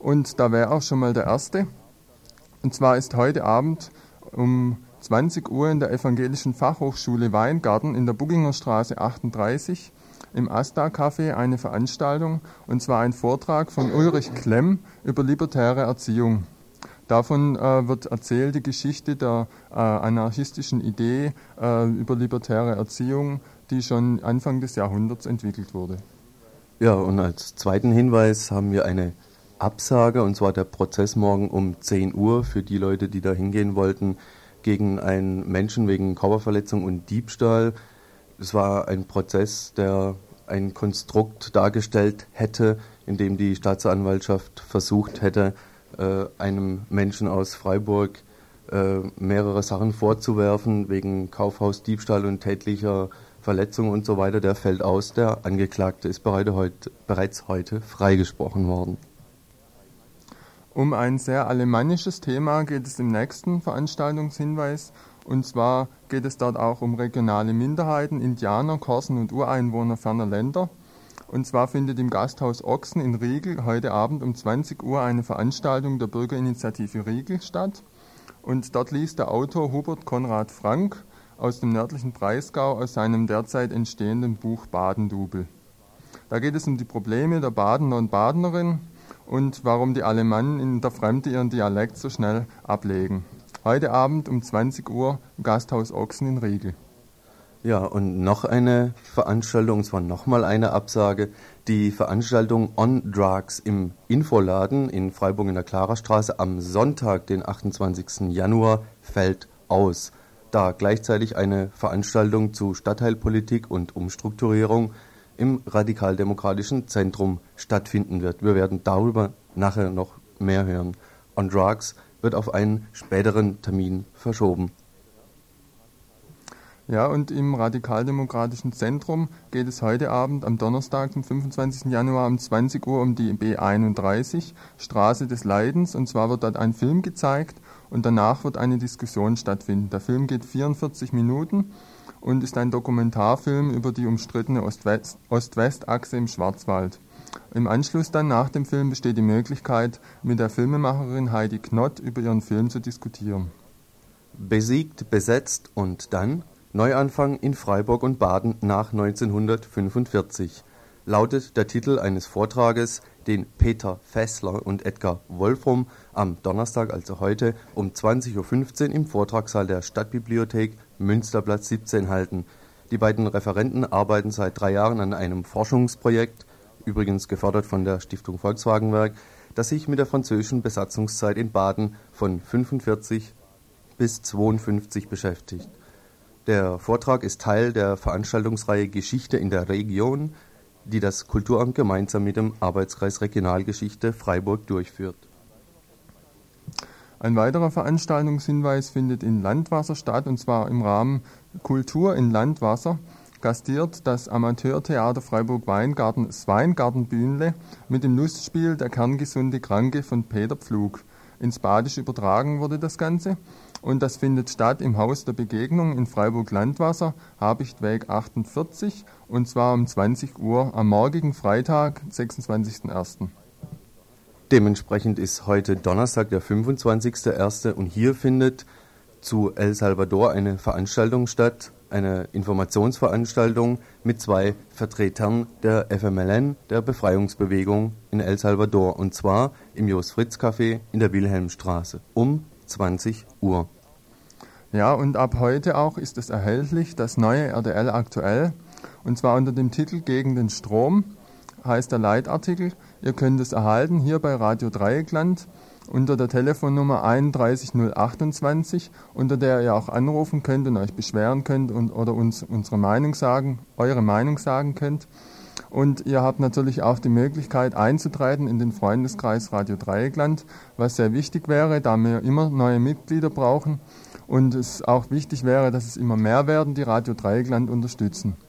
und da wäre auch schon mal der erste. Und zwar ist heute Abend um 20 Uhr in der Evangelischen Fachhochschule Weingarten in der Buggingerstraße 38 im Asta-Café eine Veranstaltung, und zwar ein Vortrag von Ulrich Klemm über libertäre Erziehung. Davon wird erzählt die Geschichte der anarchistischen Idee über libertäre Erziehung, die schon Anfang des Jahrhunderts entwickelt wurde. Ja, und als zweiten Hinweis haben wir eine Absage, und zwar der Prozess morgen um 10 Uhr für die Leute, die da hingehen wollten, gegen einen Menschen wegen Körperverletzung und Diebstahl. Es war ein Prozess, der ein Konstrukt dargestellt hätte, in dem die Staatsanwaltschaft versucht hätte, einem Menschen aus Freiburg mehrere Sachen vorzuwerfen, wegen Kaufhausdiebstahl und tätlicher Verletzung und so weiter. Der fällt aus. Der Angeklagte ist bereits heute freigesprochen worden. Um ein sehr alemannisches Thema geht es im nächsten Veranstaltungshinweis. Und zwar geht es dort auch um regionale Minderheiten, Indianer, Korsen und Ureinwohner ferner Länder. Und zwar findet im Gasthaus Ochsen in Riegel heute Abend um 20 Uhr eine Veranstaltung der Bürgerinitiative Riegel statt. Und dort liest der Autor Hubert Konrad Frank aus dem nördlichen Breisgau aus seinem derzeit entstehenden Buch Badendubel. Da geht es um die Probleme der Badener und Badenerin und warum die Alemannen in der Fremde ihren Dialekt so schnell ablegen. Heute Abend um 20 Uhr im Gasthaus Ochsen in Riegel. Ja, und noch eine Veranstaltung, und zwar nochmal eine Absage. Die Veranstaltung On Drugs im Infoladen in Freiburg in der Klarerstraße am Sonntag, den 28. Januar, fällt aus, da gleichzeitig eine Veranstaltung zu Stadtteilpolitik und Umstrukturierung im Radikaldemokratischen Zentrum stattfinden wird. Wir werden darüber nachher noch mehr hören. On Drugs wird auf einen späteren Termin verschoben. Ja, und im Radikaldemokratischen Zentrum geht es heute Abend am Donnerstag, dem 25. Januar um 20 Uhr um die B31, Straße des Leidens. Und zwar wird dort ein Film gezeigt und danach wird eine Diskussion stattfinden. Der Film geht 44 Minuten und ist ein Dokumentarfilm über die umstrittene Ost-West-Achse im Schwarzwald. Im Anschluss dann nach dem Film besteht die Möglichkeit, mit der Filmemacherin Heidi Knott über ihren Film zu diskutieren. Besiegt, besetzt und dann Neuanfang in Freiburg und Baden nach 1945 lautet der Titel eines Vortrages, den Peter Fessler und Edgar Wolfrum am Donnerstag, also heute, um 20.15 Uhr im Vortragssaal der Stadtbibliothek Münsterplatz 17 halten. Die beiden Referenten arbeiten seit 3 Jahren an einem Forschungsprojekt, übrigens gefördert von der Stiftung Volkswagenwerk, das sich mit der französischen Besatzungszeit in Baden von 45 bis 52 beschäftigt. Der Vortrag ist Teil der Veranstaltungsreihe Geschichte in der Region, die das Kulturamt gemeinsam mit dem Arbeitskreis Regionalgeschichte Freiburg durchführt. Ein weiterer Veranstaltungshinweis findet in Landwasser statt, und zwar im Rahmen Kultur in Landwasser. Gastiert das Amateurtheater Freiburg-Weingarten das Weingartenbühnle mit dem Lustspiel Der kerngesunde Kranke von Peter Pflug. Ins Badische übertragen wurde das Ganze. Und das findet statt im Haus der Begegnung in Freiburg-Landwasser, Habichtweg 48, und zwar um 20 Uhr am morgigen Freitag, 26.01. Dementsprechend ist heute Donnerstag, der 25.01. und hier findet zu El Salvador eine Veranstaltung statt, eine Informationsveranstaltung mit 2 Vertretern der FMLN, der Befreiungsbewegung in El Salvador, und zwar im Jos-Fritz-Café in der Wilhelmstraße um 20 Uhr. Ja, und ab heute auch ist es erhältlich, das neue RDL aktuell, und zwar unter dem Titel Gegen den Strom, heißt der Leitartikel. Ihr könnt es erhalten hier bei Radio Dreieckland unter der Telefonnummer 31028, unter der ihr auch anrufen könnt und euch beschweren könnt oder uns eure Meinung sagen könnt. Und ihr habt natürlich auch die Möglichkeit einzutreten in den Freundeskreis Radio Dreieckland, was sehr wichtig wäre, da wir immer neue Mitglieder brauchen und es auch wichtig wäre, dass es immer mehr werden, die Radio Dreieckland unterstützen.